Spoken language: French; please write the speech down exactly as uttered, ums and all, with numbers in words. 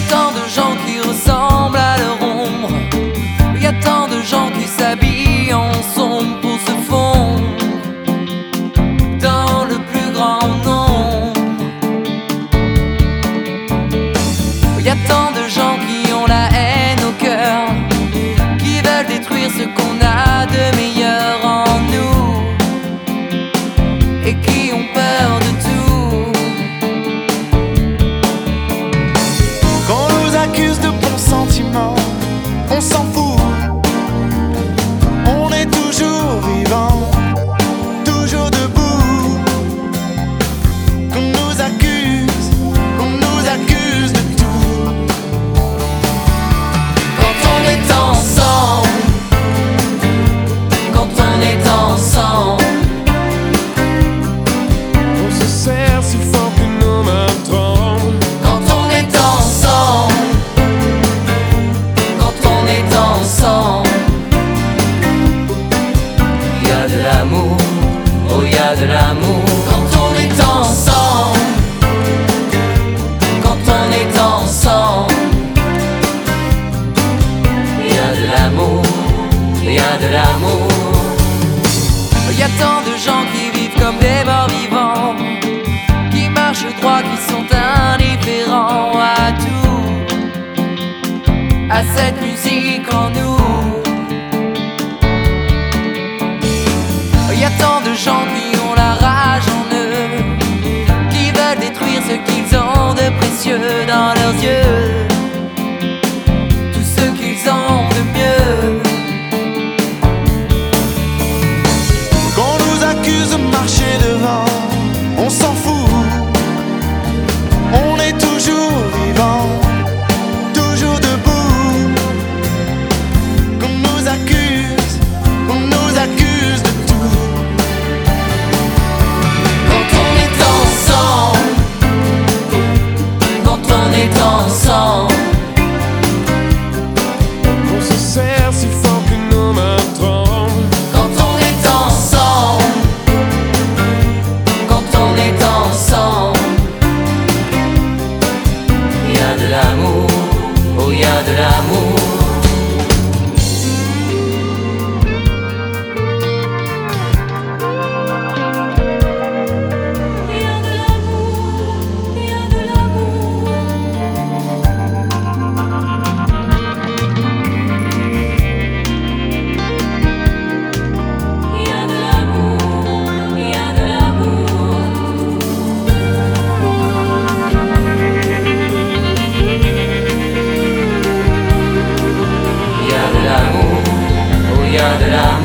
tant de gens qui ressemblent à leur ombre. Il y a tant de gens qui s'habillent en sombre pour se fondre dans le plus grand nombre. Il y a tant de gens qui ont la haine au cœur, qui veulent détruire ce qu'on a de meilleur en nous et qui ont peur de tout. Qu'on nous accuse de bons sentiments, on s'en fout. On est toujours vivant, toujours debout. Qu'on nous accuse, qu'on nous accuse de tout. Quand on est ensemble, quand on est ensemble, On se serre si fort que nos mains tremblent. quand on est ensemble, quand on est ensemble, il y a de l'amour, oh il y a de l'amour. Quand on est ensemble, quand on est ensemble, il y a de l'amour, il y a de l'amour. Il y a tant de gens qui vivent comme des morts vivants, qui marchent droit, qui sont indifférents à tout, à cette musique en nous. Il y a tant de gens qui ont la rage en eux, qui veulent détruire ce qu'ils ont de précieux dans leurs yeux, tout ce qu'ils ont de mieux. Qu'on nous accuse de marcher devant, on s'en fout. On est toujours vivant, toujours debout. Qu'on nous accuse, qu'on nous accuse de tout. Quand on est ensemble, quand on est ensemble, On se serre si fort que nos mains tremblent. quand on est ensemble, quand on est ensemble, il y a de l'amour, oh il y a de l'amour. Il y a de l'amour, il y a de l'amour. Il y a de l'amour, il y a de l'amour. Il y a de l'amour, oh il y a de l'amour.